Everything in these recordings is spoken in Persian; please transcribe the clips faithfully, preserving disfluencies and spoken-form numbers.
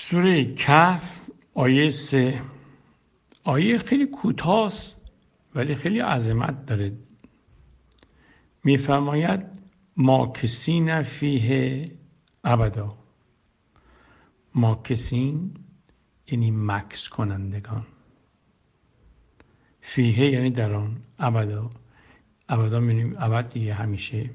سوره کهف آیه سه. آیه خیلی کوتاست ولی خیلی عظمت داره. میفرماید ماکثین فیه ابدا. ماکثین یعنی مکث کنندگان، فیه یعنی در آن، ابدا ابدا می‌بینیم ابد دیگه همیشه.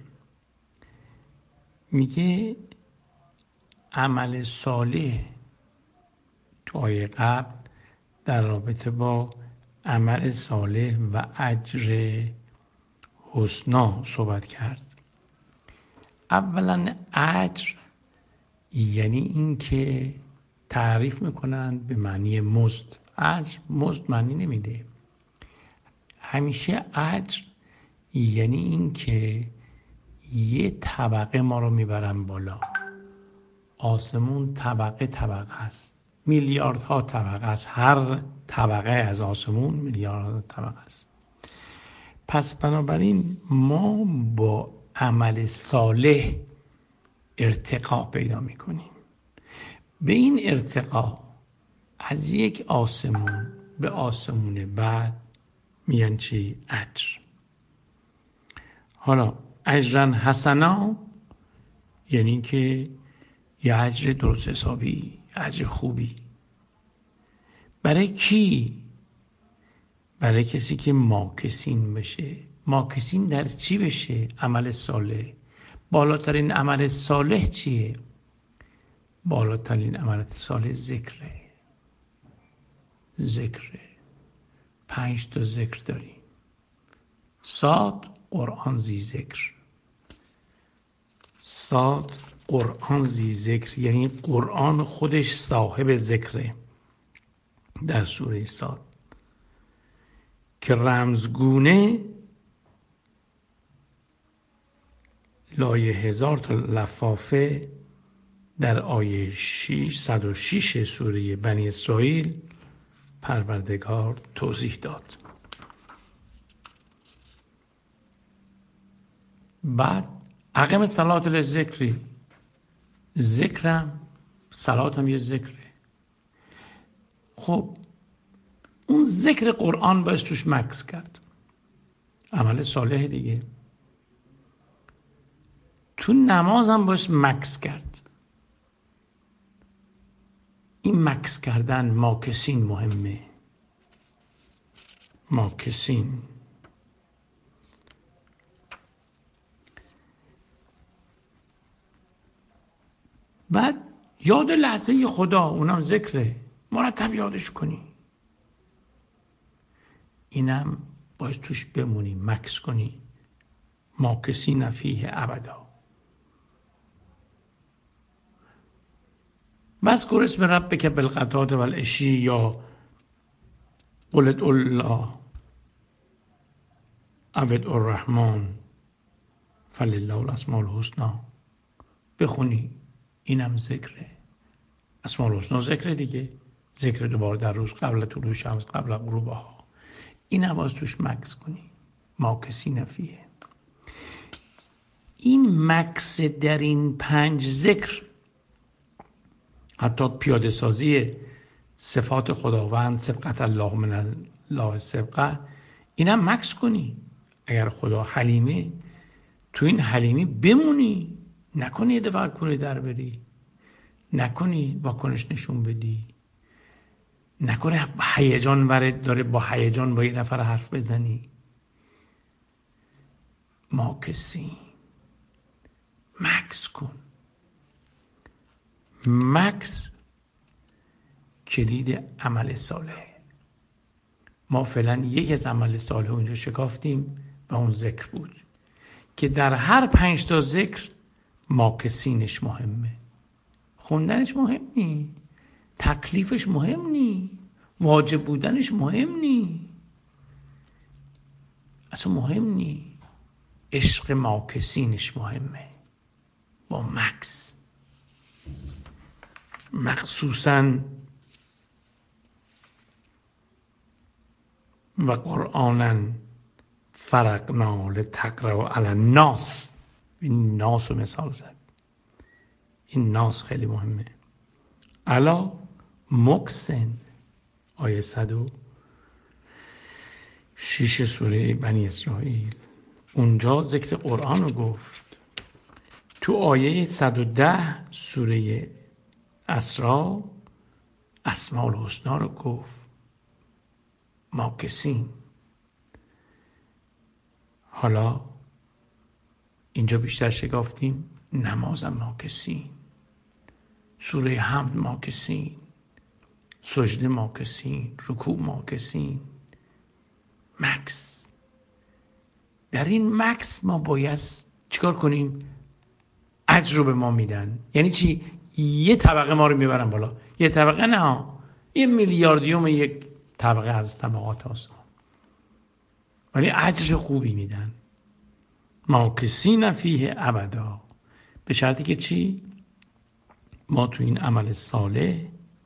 میگه عمل صالح تو آیه قبل در رابطه با عمل صالح و اجر حسنا صحبت کرد. اولا اجر یعنی این که تعریف میکنن به معنی مزد. اجر مزد معنی نمیده. همیشه اجر یعنی این که یه طبقه ما رو میبرن بالا. آسمون طبقه طبقه است، میلیاردها طبقه است، هر طبقه از آسمون میلیاردها طبقه است. پس بنابراین ما با عمل صالح ارتقا پیدا میکنیم. به این ارتقا از یک آسمون به آسمون بعد میان چی؟ اجر. حالا اجرن حسنا یعنی که یه اجر درست حسابی، اجر خوبی. برای کی؟ برای کسی که ماکثین بشه. ماکثین در چی بشه؟ عمل صالح. بالاترین عمل صالح چیه؟ بالاترین عمل صالح ذکره. ذکره. پنج تا ذکر داریم. صاد قرآن زی ذکر. صاد قرآن زی ذکر یعنی قرآن خودش صاحب ذکره. در سوره صاد که رمزگونه لایه هزار تا لفافه در آیه صد و شش سوره بنی اسرائیل پروردگار توضیح داد. بعد اقم صلات للذکری، ذکرم صلات هم یه ذکره. خب اون ذکر قرآن باید توش مکث کرد. عمل صالح دیگه. تو نماز هم باید مکث کرد. این مکث کردن ماکثین مهمه. ماکثین بعد یاد لحظه خدا، اونم ذکره، مرتب یادش کنی. اینم باید توش بمونی، مکث کنی. ماکثین فیه ابدا. واذکر اسم ربک بالغداة والعشی یا قل ادعوا الله او ادعوا الرحمن فلله الاسماء الحسنی. بخونی، اینم ذکره. اسماء الحسنی ذکره دیگه. ذکر دوبار در روز قبل طلوع شمس، قبل غروبها. این هم باز توش مکث کنی. ماکثین فیه. این مکث در این پنج ذکر، حتی پیاده سازی صفات خداوند، سبقت الله من الله سبقه، این هم مکث کنی. اگر خدا حلیمه، تو این حلیمی بمونی. نکنی یه دفعه کوره در بری. نکنی واکنش نشون بدی. نکنه هیجان وارد داره، با هیجان با یه نفر حرف بزنی. ماکثین، مکث کن. مکث کلید عمل صالح. ما فعلا یک از عمل صالح اونجا شکافتیم و اون ذکر بود که در هر پنج تا ذکر ماکثینش مهمه. خوندنش مهم نی، تکلیفش مهم نی، واجب بودنش مهم نی، اصلا مهم نی. عشق ماکثینش مهمه. با مکث مخصوصاً و قرآناً فرقنا لتقرأ علی الناس. این ناس رو مثال زد. این ناس خیلی مهمه. الا مکسن، آیه صد و شیش سوره بنی اسرائیل. اونجا ذکر قرآن رو گفت. تو آیه صد و ده سوره اسراء اسماء الحسنا رو گفت، ماکسین. حالا اینجا بیشتر شگافتیم، نمازم ماکسین، سوره حمد ماکسین، سجده ماکسین، رکوع ماکسین. مکس. در این مکس ما باید چیکار کنیم؟ اجر رو به ما میدن. یعنی چی؟ یه طبقه ما رو میبرن بالا، یه طبقه نه، یه میلیاردیوم یک طبقه از طبقات آسمان، ولی اجر خوبی میدن. ماکسین فیه ابدا، به شرطی که چی؟ ما تو این عمل صالح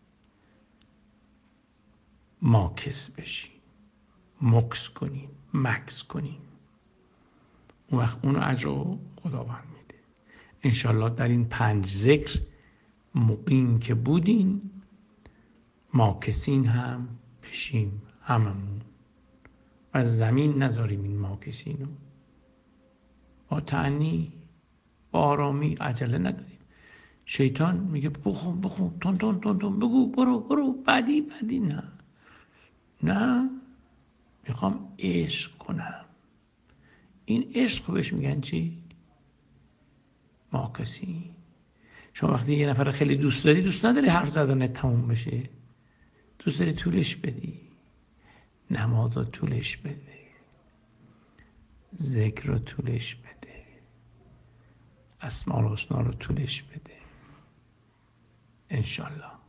ماکس بشیم، مکس کنیم، مکس کنیم، اون وقت اون اجر رو خداوند میده. انشالله در این پنج ذکر مقیم که بودین ماکسین هم بشیم هممون، و زمین نذاریم این ماکسین رو. با تعنی، با آرامی، عجله نداریم. شیطان میگه بخون بخون، تون تون تون تون بگو، برو برو، بعدی بعدی. نه نه، میخوام عشق کنم. این عشق رو بهش میگن چی؟ ماکسی. شما وقتی یه نفر خیلی دوست داری، دوست نداری حرف زدن تموم بشه، دوست داری طولش بدی، نماز رو طولش بده، ذکر رو طولش بده، اسماء الحسنا رو طولش بده. انشالله